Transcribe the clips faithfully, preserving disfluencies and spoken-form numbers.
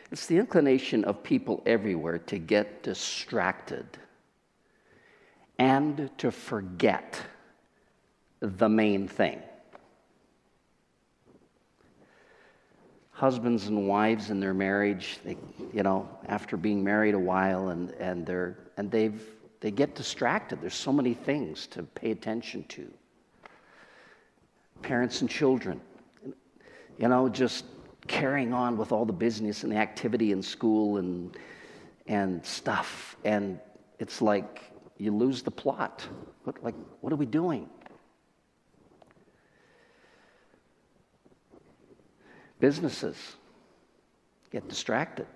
It's the inclination of people everywhere to get distracted and to forget the main thing. Husbands and wives in their marriage, they, you know, after being married a while, and and they're and they've they get distracted. There's so many things to pay attention to. Parents and children, you know, just carrying on with all the business and the activity in school and and stuff, and it's like you lose the plot. What, like, what are we doing? Businesses get distracted.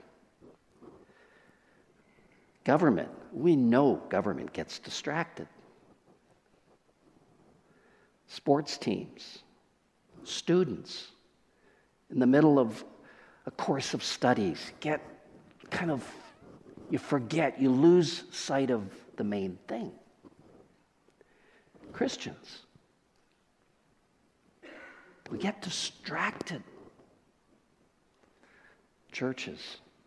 Government, we know government gets distracted. Sports teams, students, in the middle of a course of studies, get kind of, you forget, you lose sight of the main thing. Christians, we get distracted. Churches.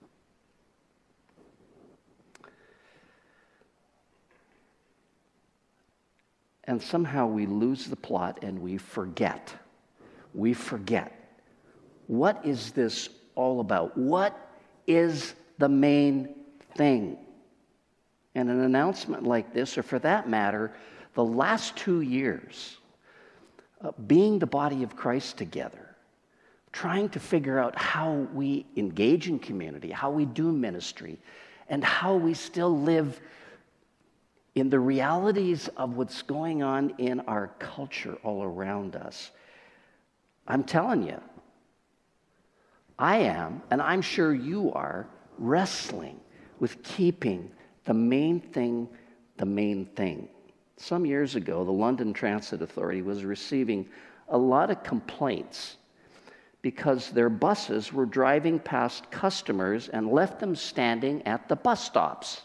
And somehow we lose the plot and we forget. We forget. What is this all about? What is the main thing? And an announcement like this, or for that matter, the last two years, uh, being the body of Christ together, trying to figure out how we engage in community, how we do ministry, and how we still live in the realities of what's going on in our culture all around us. I'm telling you, I am, and I'm sure you are, wrestling with keeping the main thing the main thing. Some years ago, the London Transit Authority was receiving a lot of complaints because their buses were driving past customers and left them standing at the bus stops.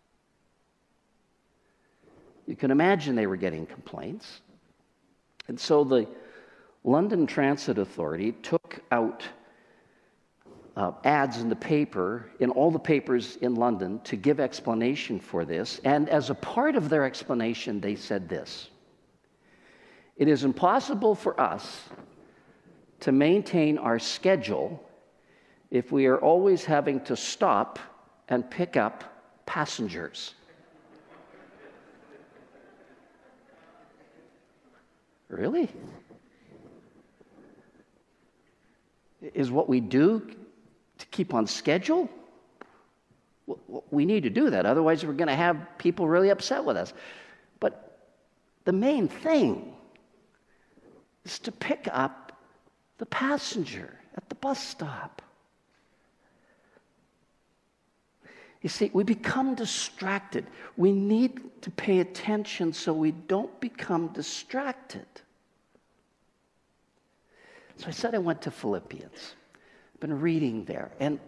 You can imagine they were getting complaints. And so the London Transit Authority took out uh, ads in the paper, in all the papers in London, to give explanation for this. And as a part of their explanation, they said this: it is impossible for us to maintain our schedule if we are always having to stop and pick up passengers. Really? Is what we do to keep on schedule? We need to do that, otherwise we're going to have people really upset with us. But the main thing is to pick up the passenger at the bus stop. You see, we become distracted. We need to pay attention so we don't become distracted. So I said I went to Philippians. I've been reading there, and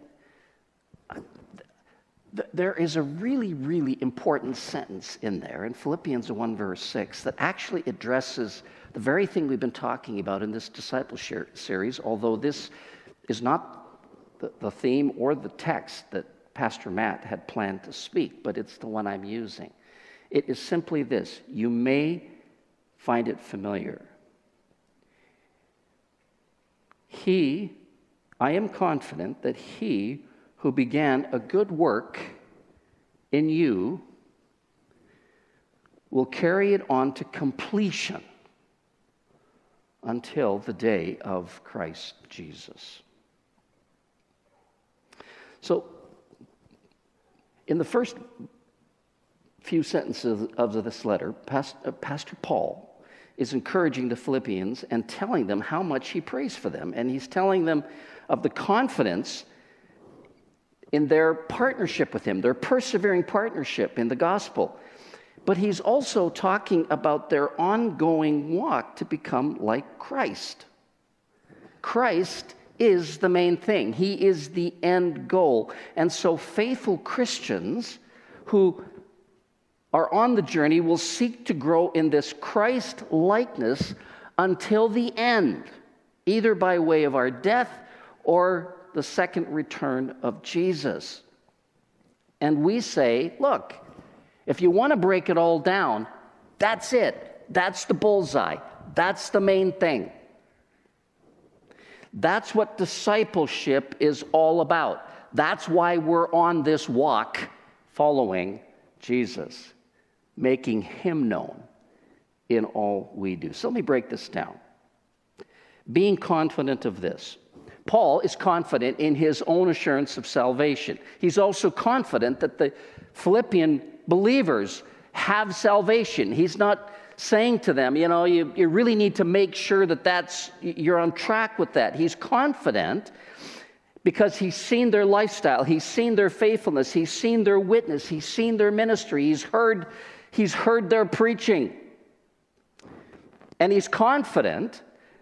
th- there is a really, really important sentence in there in Philippians one verse six that actually addresses the very thing we've been talking about in this discipleship series, although this is not the, the theme or the text that Pastor Matt had planned to speak, but it's the one I'm using. It is simply this: you may find it familiar. He, I am confident that he who began a good work in you will carry it on to completion until the day of Christ Jesus. So, in the first few sentences of this letter, Pastor Paul is encouraging the Philippians and telling them how much he prays for them. And he's telling them of the confidence in their partnership with him, their persevering partnership in the gospel. But he's also talking about their ongoing walk to become like Christ. Christ is the main thing. He is the end goal. And so faithful Christians who are on the journey will seek to grow in this Christ likeness until the end, either by way of our death or the second return of Jesus. And we say, look, if you want to break it all down, that's it. That's the bullseye. That's the main thing. That's what discipleship is all about. That's why we're on this walk following Jesus, making him known in all we do. So let me break this down. Being confident of this. Paul is confident in his own assurance of salvation. He's also confident that the Philippian believers have salvation. He's not saying to them, you know, you, you really need to make sure that that's, you're on track with that. He's confident because he's seen their lifestyle. He's seen their faithfulness. He's seen their witness. He's seen their ministry. He's heard, he's heard their preaching. And he's confident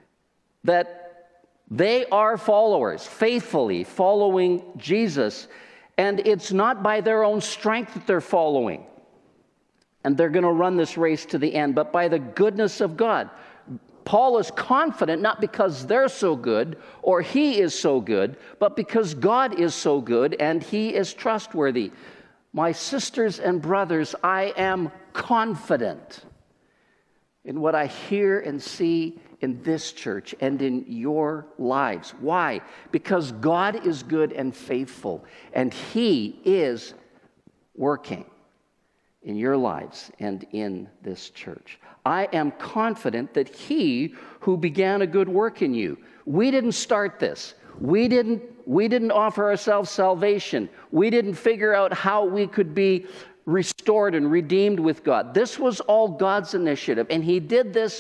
that they are followers, faithfully following Jesus. And it's not by their own strength that they're following. And they're going to run this race to the end, but by the goodness of God. Paul is confident not because they're so good or he is so good, but because God is so good and he is trustworthy. My sisters and brothers, I am confident in what I hear and see in this church and in your lives. Why? Because God is good and faithful, and he is working in your lives and in this church. I am confident that he who began a good work in you, we didn't start this. We didn't, we didn't offer ourselves salvation. We didn't figure out how we could be restored and redeemed with God. This was all God's initiative, and he did this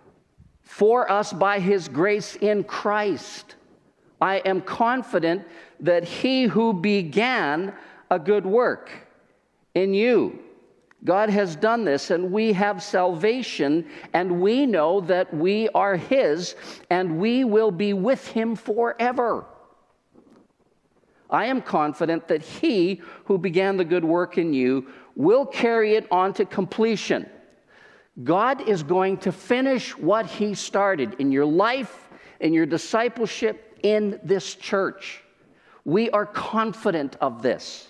for us by his grace in Christ. I am confident that he who began a good work in you, God has done this, and we have salvation, and we know that we are his, and we will be with him forever. I am confident that he who began the good work in you will carry it on to completion. God is going to finish what he started in your life, in your discipleship, in this church. We are confident of this.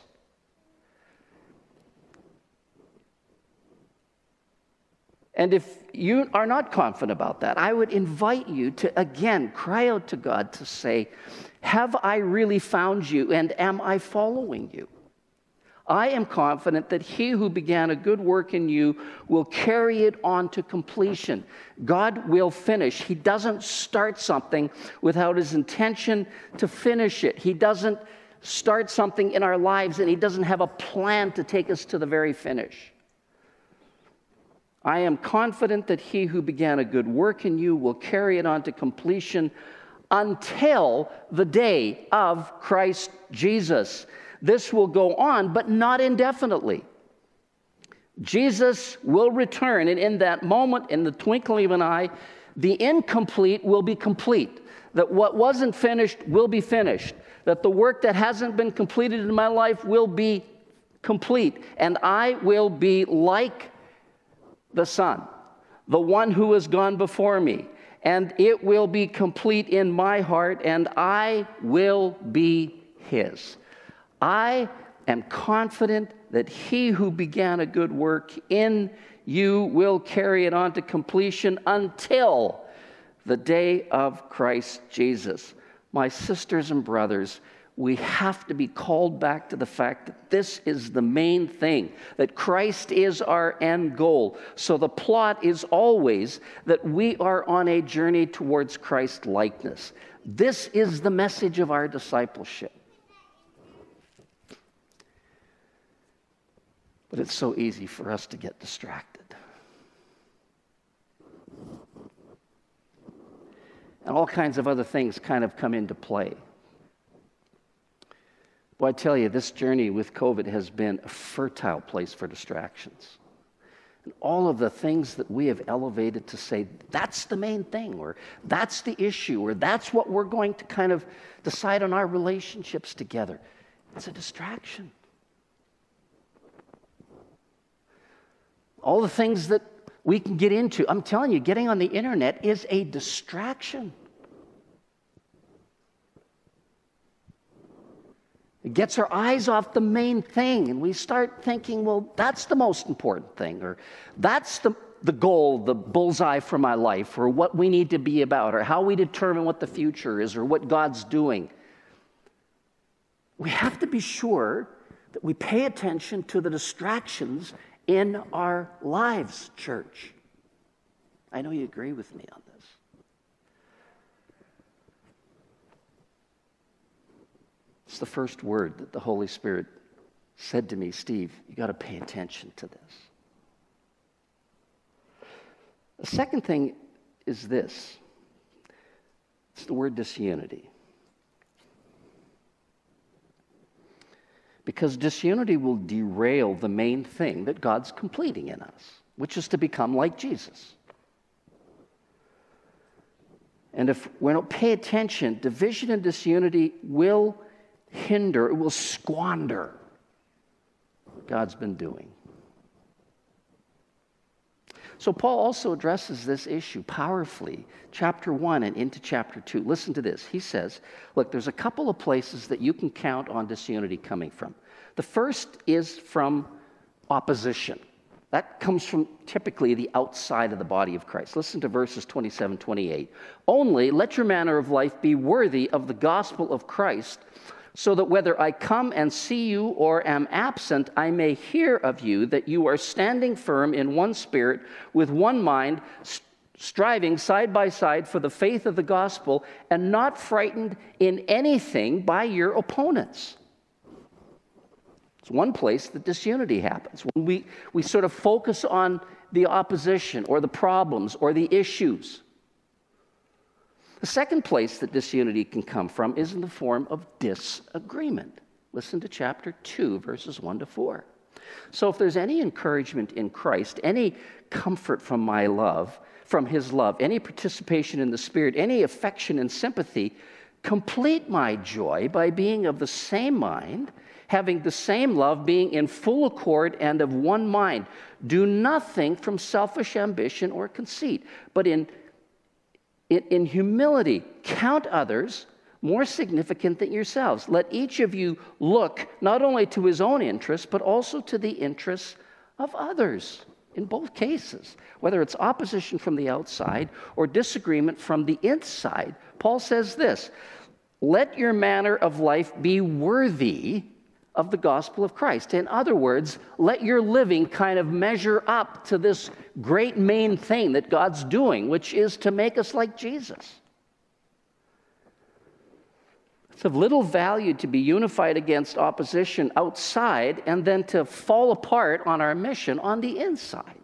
And if you are not confident about that, I would invite you to, again, cry out to God to say, have I really found you, and am I following you? I am confident that he who began a good work in you will carry it on to completion. God will finish. He doesn't start something without his intention to finish it. He doesn't start something in our lives, and he doesn't have a plan to take us to the very finish. I am confident that he who began a good work in you will carry it on to completion until the day of Christ Jesus. This will go on, but not indefinitely. Jesus will return, and in that moment, in the twinkling of an eye, the incomplete will be complete. That what wasn't finished will be finished. That the work that hasn't been completed in my life will be complete. And I will be like the Son, the one who has gone before me, and it will be complete in my heart, and I will be his. I am confident that he who began a good work in you will carry it on to completion until the day of Christ Jesus. My sisters and brothers, we have to be called back to the fact that this is the main thing, that Christ is our end goal. So the plot is always that we are on a journey towards Christ likeness. This is the message of our discipleship. But it's so easy for us to get distracted. And all kinds of other things kind of come into play. Well, I tell you, this journey with COVID has been a fertile place for distractions. And all of the things that we have elevated to say, that's the main thing, or that's the issue, or that's what we're going to kind of decide on our relationships together. It's a distraction. All the things that we can get into, I'm telling you, getting on the internet is a distraction. It gets our eyes off the main thing, and we start thinking, well, that's the most important thing, or that's the, the goal, the bullseye for my life, or what we need to be about, or how we determine what the future is, or what God's doing. We have to be sure that we pay attention to the distractions in our lives, church. I know you agree with me on this. It's the first word that the Holy Spirit said to me, Steve, you got to pay attention to this. The second thing is this. It's the word disunity. Because disunity will derail the main thing that God's completing in us, which is to become like Jesus. And if we don't pay attention, division and disunity will hinder, it will squander what God's been doing. So Paul also addresses this issue powerfully, chapter one and into chapter two. Listen to this. He says, look, there's a couple of places that you can count on disunity coming from. The first is from opposition. That comes from typically the outside of the body of Christ. Listen to verses twenty-seven, twenty-eight. Only let your manner of life be worthy of the gospel of Christ, so that whether I come and see you or am absent, I may hear of you that you are standing firm in one spirit, with one mind, st- striving side by side for the faith of the gospel, and not frightened in anything by your opponents. It's one place that disunity happens. When we, we sort of focus on the opposition or the problems or the issues. The second place that disunity can come from is in the form of disagreement. Listen to chapter two, verses one to four. So if there's any encouragement in Christ, any comfort from my love, from his love, any participation in the Spirit, any affection and sympathy, complete my joy by being of the same mind, having the same love, being in full accord and of one mind. Do nothing from selfish ambition or conceit, but in In, in humility, count others more significant than yourselves. Let each of you look not only to his own interests, but also to the interests of others. In both cases, whether it's opposition from the outside or disagreement from the inside, Paul says this, let your manner of life be worthy of the gospel of Christ. In other words, let your living kind of measure up to this great main thing that God's doing, which is to make us like Jesus. It's of little value to be unified against opposition outside and then to fall apart on our mission on the inside.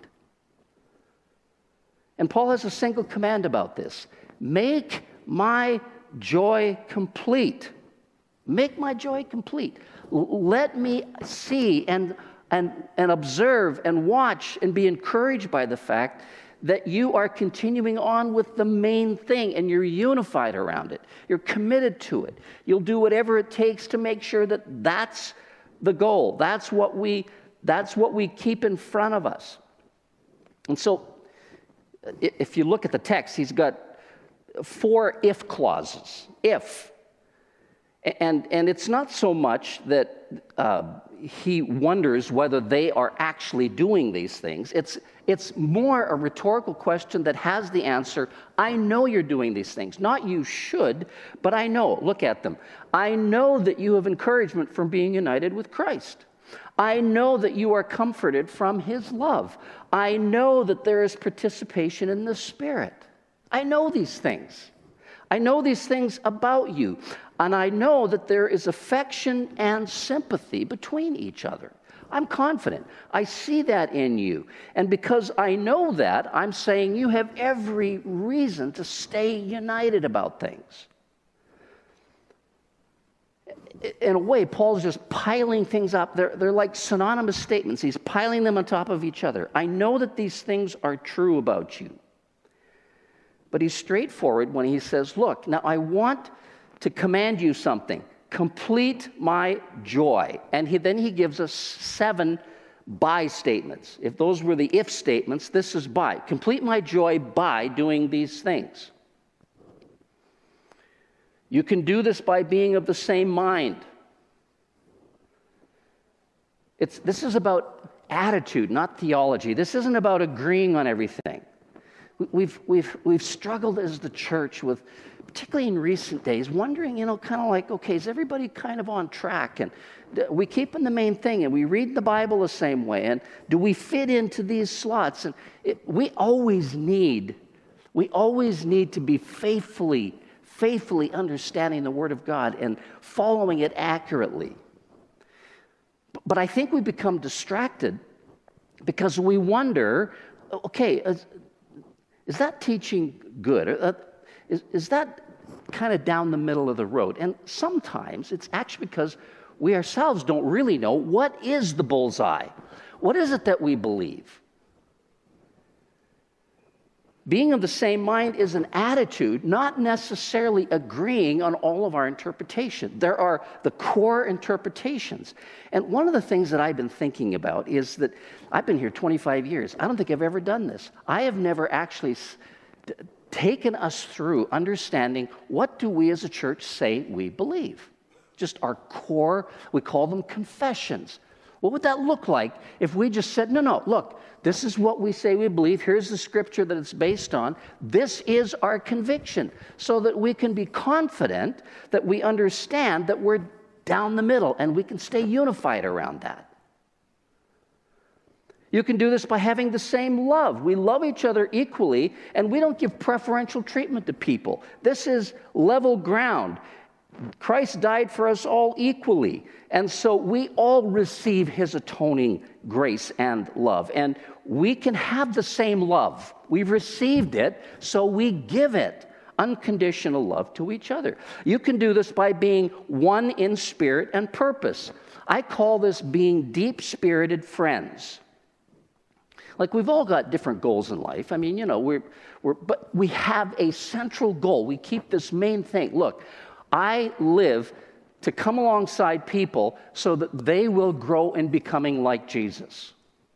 And Paul has a single command about this. Make my joy complete. Make my joy complete. Let me see and, and, and observe and watch and be encouraged by the fact that you are continuing on with the main thing and you're unified around it. You're committed to it. You'll do whatever it takes to make sure that that's the goal. That's what we, that's what we keep in front of us. And so if you look at the text, he's got four if clauses. If. And, and it's not so much that uh, he wonders whether they are actually doing these things. It's, it's more a rhetorical question that has the answer, I know you're doing these things. Not you should, but I know. Look at them. I know that you have encouragement from being united with Christ. I know that you are comforted from his love. I know that there is participation in the Spirit. I know these things. I know these things about you. And I know that there is affection and sympathy between each other. I'm confident. I see that in you. And because I know that, I'm saying you have every reason to stay united about things. In a way, Paul's just piling things up. They're, they're like synonymous statements. He's piling them on top of each other. I know that these things are true about you. But he's straightforward when he says, look, now I want to command you something. Complete my joy. And he, then he gives us seven by statements. If those were the if statements, this is by. Complete my joy by doing these things. You can do this by being of the same mind. It's, this is about attitude, not theology. This isn't about agreeing on everything. We've, we've, we've struggled as the church with, particularly in recent days, wondering, you know, kind of like, okay, is everybody kind of on track? And we keep in the main thing, and we read the Bible the same way, and do we fit into these slots? And it, we always need, we always need to be faithfully, faithfully understanding the Word of God and following it accurately. But I think we become distracted because we wonder, okay, is, is that teaching good? Uh, is, is that kind of down the middle of the road? And sometimes it's actually because we ourselves don't really know what is the bullseye. What is it that we believe? Being of the same mind is an attitude, not necessarily agreeing on all of our interpretation. There are the core interpretations. And one of the things that I've been thinking about is that I've been here twenty-five years. I don't think I've ever done this. I have never actually s- t- taken us through understanding what do we as a church say we believe. Just our core, we call them confessions. What would that look like if we just said, no, no, look, this is what we say we believe. Here's the scripture that it's based on. This is our conviction, so that we can be confident that we understand that we're down the middle and we can stay unified around that. You can do this by having the same love. We love each other equally, and we don't give preferential treatment to people. This is level ground. Christ died for us all equally, and so we all receive his atoning grace and love, and we can have the same love. We've received it, so we give it unconditional love to each other. You can do this by being one in spirit and purpose. I call this being deep-spirited friends. Like, we've all got different goals in life. I mean, you know, we're, we're, but we have a central goal. We keep this main thing. Look, I live to come alongside people so that they will grow in becoming like Jesus.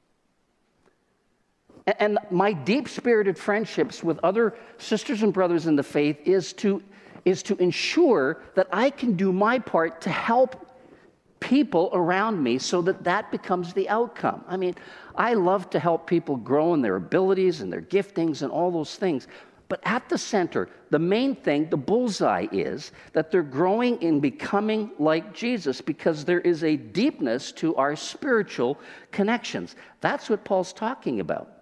And my deep-spirited friendships with other sisters and brothers in the faith is to, is to ensure that I can do my part to help people around me so that that becomes the outcome. I mean, I love to help people grow in their abilities and their giftings and all those things. But at the center, the main thing, the bullseye, is that they're growing in becoming like Jesus, because there is a deepness to our spiritual connections. That's what Paul's talking about.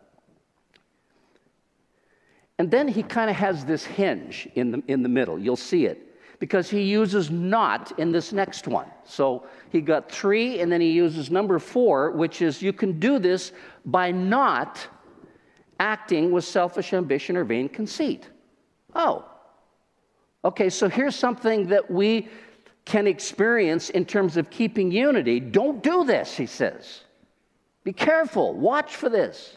And then he kind of has this hinge in the, in the middle. You'll see it, because he uses not in this next one. So he got three, and then he uses number four, which is you can do this by not acting with selfish ambition or vain conceit. Oh, okay, so here's something that we can experience in terms of keeping unity. Don't do this, he says. Be careful, watch for this.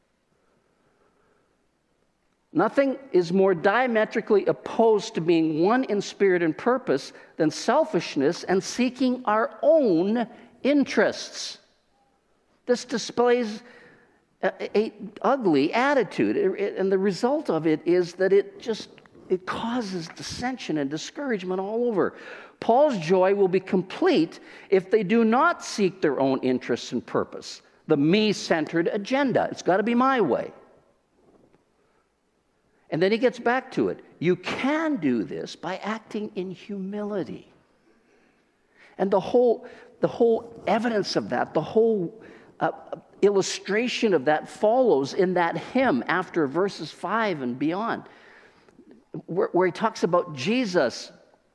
Nothing is more diametrically opposed to being one in spirit and purpose than selfishness and seeking our own interests. This displays a, a ugly attitude, and the result of it is that it just it causes dissension and discouragement all over. Paul's joy will be complete if they do not seek their own interests and purpose, the me-centered agenda. It's got to be my way. And then he gets back to it. You can do this by acting in humility. And the whole, the whole evidence of that, the whole uh, illustration of that follows in that hymn after verses five and beyond, where, where he talks about Jesus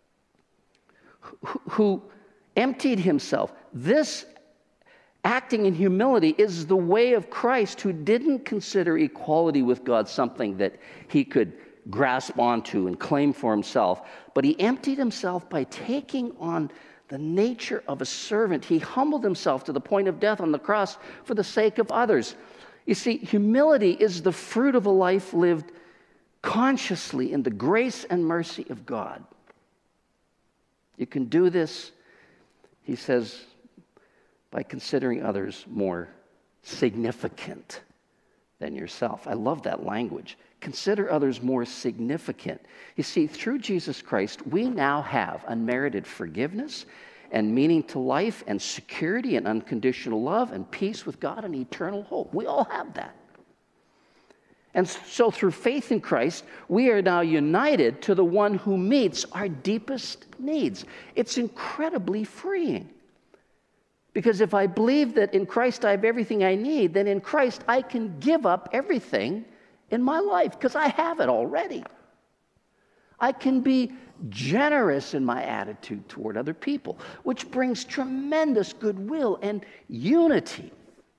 who, who emptied himself. This acting in humility is the way of Christ, who didn't consider equality with God something that he could grasp onto and claim for himself, but he emptied himself by taking on the nature of a servant. He humbled himself to the point of death on the cross for the sake of others. You see, humility is the fruit of a life lived consciously in the grace and mercy of God. You can do this, he says, by considering others more significant than yourself. I love that language. Consider others more significant. You see, through Jesus Christ, we now have unmerited forgiveness and meaning to life and security and unconditional love and peace with God and eternal hope. We all have that. And so through faith in Christ, we are now united to the one who meets our deepest needs. It's incredibly freeing. Because if I believe that in Christ I have everything I need, then in Christ I can give up everything in my life because I have it already. I can be generous in my attitude toward other people, which brings tremendous goodwill and unity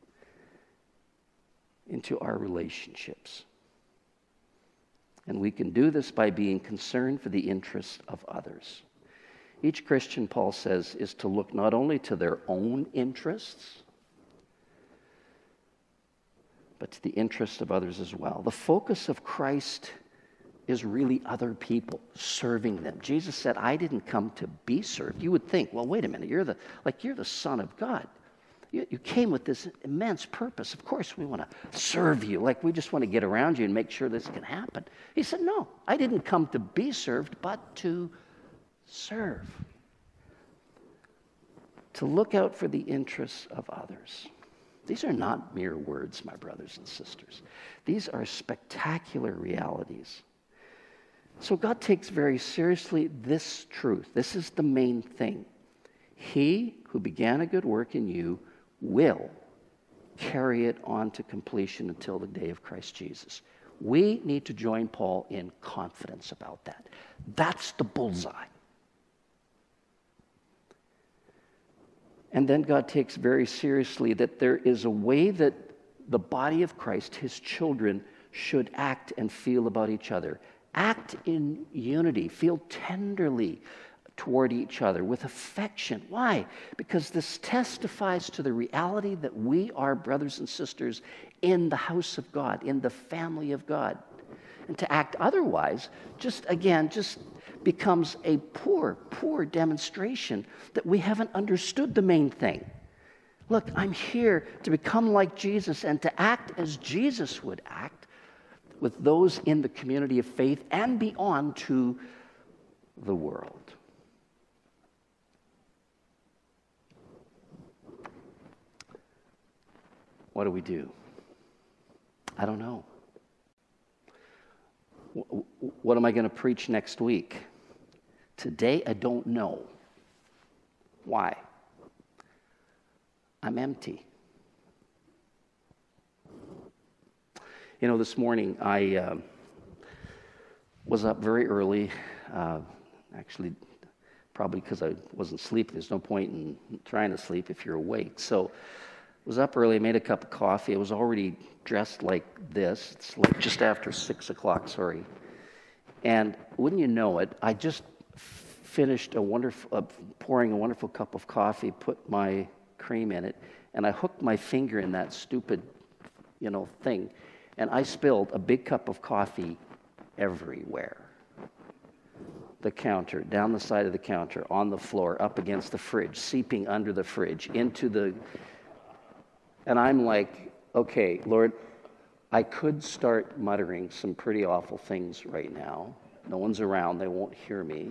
into our relationships. And we can do this by being concerned for the interests of others. Each Christian, Paul says, is to look not only to their own interests, but to the interests of others as well. The focus of Christ is really other people, serving them. Jesus said, I didn't come to be served. You would think, well, wait a minute, you're the, like you're the Son of God. You, you came with this immense purpose. Of course, we want to serve you. Like we just want to get around you and make sure this can happen. He said, no, I didn't come to be served, but to serve. To look out for the interests of others. These are not mere words, my brothers and sisters. These are spectacular realities. So God takes very seriously this truth. This is the main thing. He who began a good work in you will carry it on to completion until the day of Christ Jesus. We need to join Paul in confidence about that. That's the bullseye. And then God takes very seriously that there is a way that the body of Christ, his children, should act and feel about each other. Act in unity, feel tenderly toward each other with affection. Why? Because this testifies to the reality that we are brothers and sisters in the house of God, in the family of God. And to act otherwise, just again, just becomes a poor, poor demonstration that we haven't understood the main thing. Look, I'm here to become like Jesus and to act as Jesus would act with those in the community of faith and beyond to the world. What do we do? I don't know. What am I going to preach next week? Today, I don't know. Why? I'm empty. You know, this morning I uh, was up very early, uh, actually probably because I wasn't sleeping. There's no point in trying to sleep if you're awake. So I was up early, made a cup of coffee. I was already dressed like this. It's like just after six o'clock, sorry. And wouldn't you know it, I just finished a wonderful, uh, pouring a wonderful cup of coffee, put my cream in it, and I hooked my finger in that stupid, you know, thing, and I spilled a big cup of coffee everywhere. The counter, down the side of the counter, on the floor, up against the fridge, seeping under the fridge, into the... And I'm like, okay, Lord, I could start muttering some pretty awful things right now. No one's around, they won't hear me.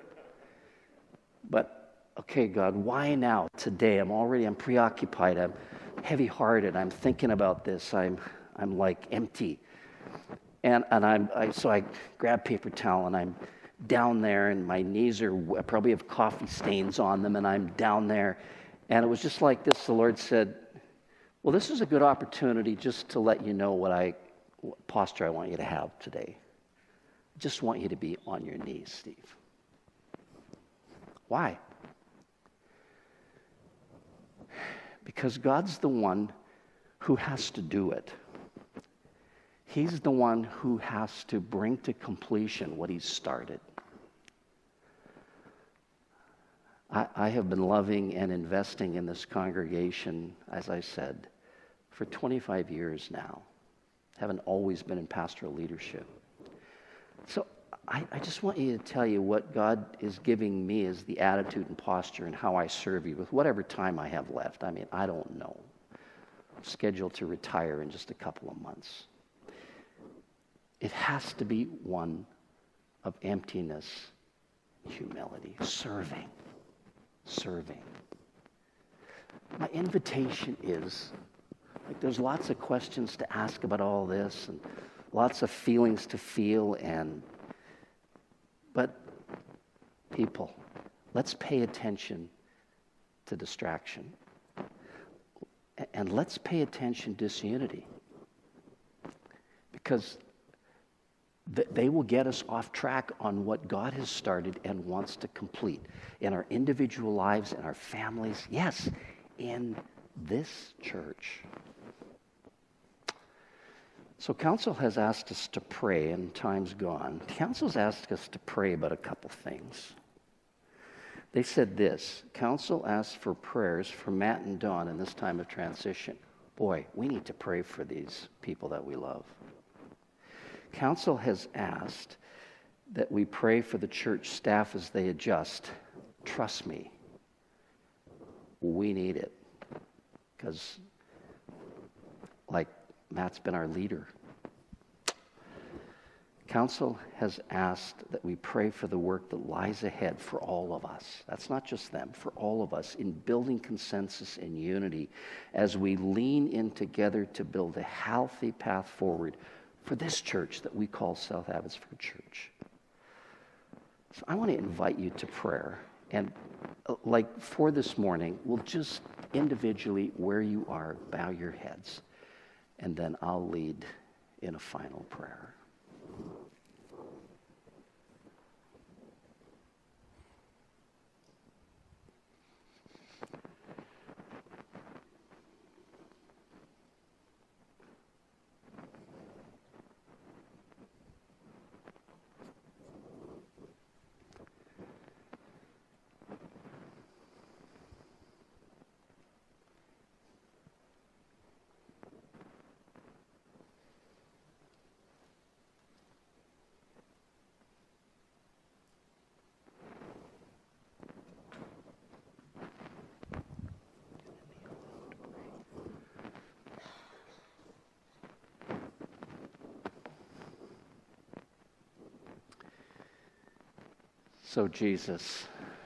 But, okay, God, why now, today? I'm already, I'm preoccupied, I'm heavy-hearted, I'm thinking about this, I'm I'm like empty. And and I'm, I, so I grab paper towel and I'm down there and my knees are, I probably have coffee stains on them and I'm down there. And it was just like this, the Lord said, well, this is a good opportunity just to let you know what I, what posture I want you to have today. I just want you to be on your knees, Steve. Why? Because God's the one who has to do it. He's the one who has to bring to completion what he's started. I, I have been loving and investing in this congregation, as I said, for twenty-five years now. Haven't always been in pastoral leadership. So I, I just want you to tell you what God is giving me as the attitude and posture and how I serve you with whatever time I have left. I mean, I don't know. I'm scheduled to retire in just a couple of months. It has to be one of emptiness, humility, serving. serving. My invitation is, like, there's lots of questions to ask about all this and lots of feelings to feel, and but people, let's pay attention to distraction. And let's pay attention to disunity. Because th- they will get us off track on what God has started and wants to complete in our individual lives, in our families, yes, in this church. So council has asked us to pray, and time's gone. Council's asked us to pray about a couple things. They said this: council asked for prayers for Matt and Dawn in this time of transition. Boy, we need to pray for these people that we love. Council has asked that we pray for the church staff as they adjust. Trust me, we need it. Because, like, Matt's been our leader. Council has asked that we pray for the work that lies ahead for all of us. That's not just them, for all of us, in building consensus and unity as we lean in together to build a healthy path forward for this church that we call South Abbotsford Church. So I want to invite you to prayer. And uh, like for this morning, we'll just individually, where you are, bow your heads. And then I'll lead in a final prayer. So Jesus,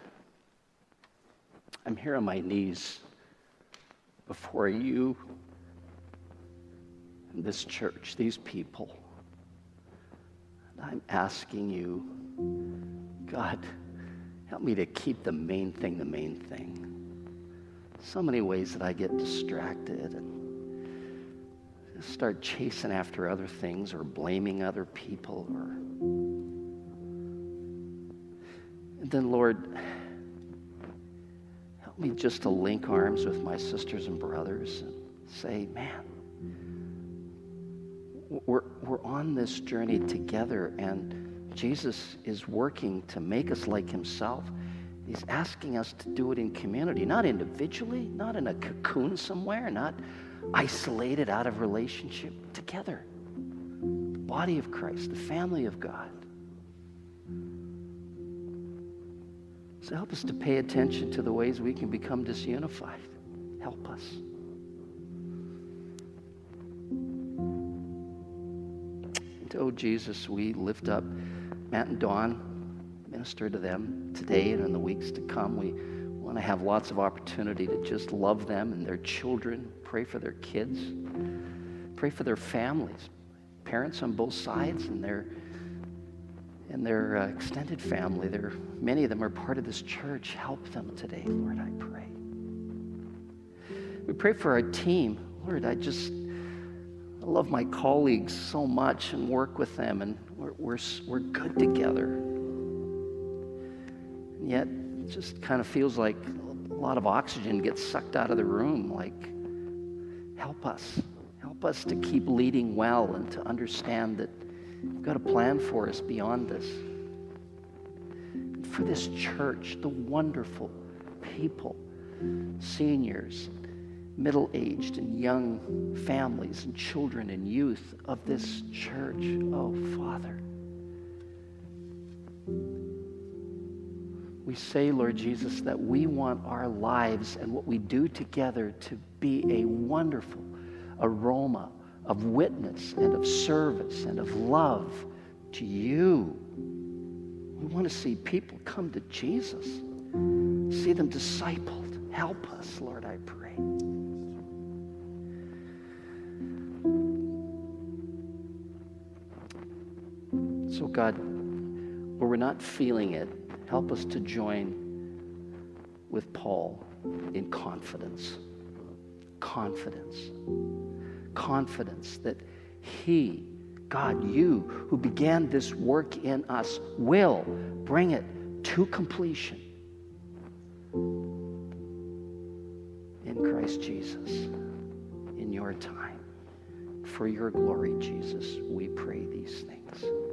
I'm here on my knees before you and this church, these people. And I'm asking you, God, help me to keep the main thing the main thing. So many ways that I get distracted and start chasing after other things or blaming other people or And then, Lord, help me just to link arms with my sisters and brothers and say, man, we're, we're on this journey together, and Jesus is working to make us like himself. He's asking us to do it in community, not individually, not in a cocoon somewhere, not isolated out of relationship, together. The body of Christ, the family of God. So help us to pay attention to the ways we can become disunified. Help us. And oh, Jesus, we lift up Matt and Dawn, minister to them today and in the weeks to come. We want to have lots of opportunity to just love them and their children, pray for their kids, pray for their families, parents on both sides and their and their uh, extended family. They're, many of them are part of this church. Help them today, Lord, I pray. We pray for our team. Lord, I just I love my colleagues so much and work with them, and we're, we're, we're good together. And yet, it just kind of feels like a lot of oxygen gets sucked out of the room. Like, help us. Help us to keep leading well and to understand that you've got a plan for us beyond this. For this church, the wonderful people, seniors, middle-aged and young families and children and youth of this church. Oh, Father. We say, Lord Jesus, that we want our lives and what we do together to be a wonderful aroma of witness and of service and of love to you. We want to see people come to Jesus. see them discipled. Help us, Lord, I pray. So God, where we're not feeling it, help us to join with Paul in confidence. Confidence. Confidence that he, God, you who began this work in us, will bring it to completion in Christ Jesus, in your time. For your glory, Jesus, we pray these things.